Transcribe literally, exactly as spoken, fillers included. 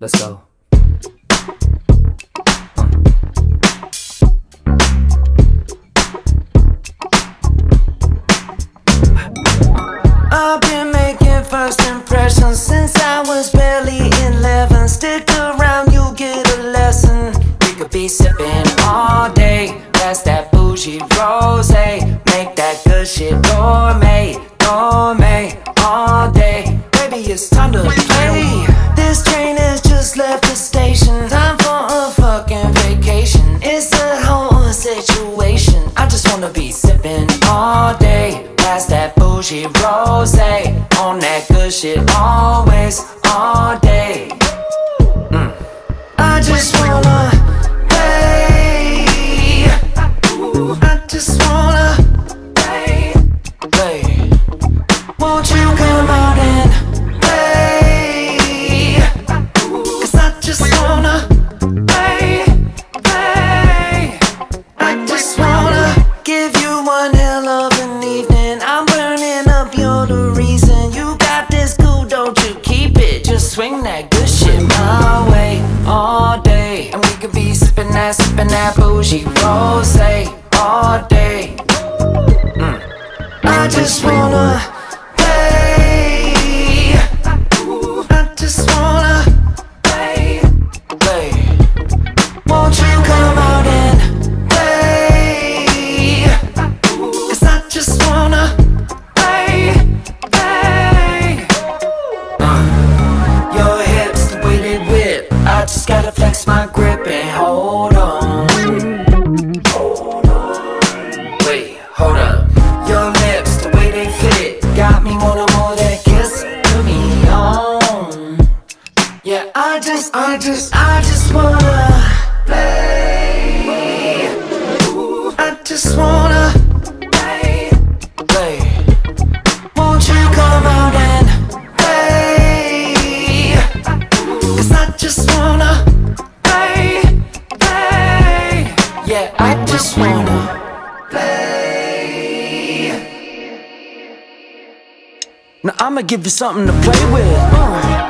Let's go. I've been making first impressions since I was barely eleven. Stick around, you'll get a lesson. We could be sipping all day, pass that bougie rosé, make that good shit gourmet, gourmet all day. Baby, it's time to play. This train has just left the station. Time for a fucking vacation. It's a whole situation. I just wanna be sipping all day, pass that bougie rosé, on that good shit always, all day. mm. I just wanna play. I just wanna play, play. Won't you come out and play? Cause I just wanna play, play. I just wanna give you one hell of an evening. I'm burning up, you're the reason. You got this cool, don't you keep it. Just swing that good shit my way all day, and we could be sipping that, sipping that bougie rosé all day. mm. I just wanna play. I just wanna play, play. Won't you come out and play? Cause I just wanna play, play. uh, Your hips, the way they whip, I just gotta flex my grip and hold on. Hold on. Wait, hold up. Your lips, the way they fit, got me wanna more that kiss. Put me on. Yeah, I just, I just, I just wanna play. I just wanna play, play. Won't you come out and play? Cause I just wanna play, play. Yeah, I just wanna play. Now I'ma give you something to play with. uh.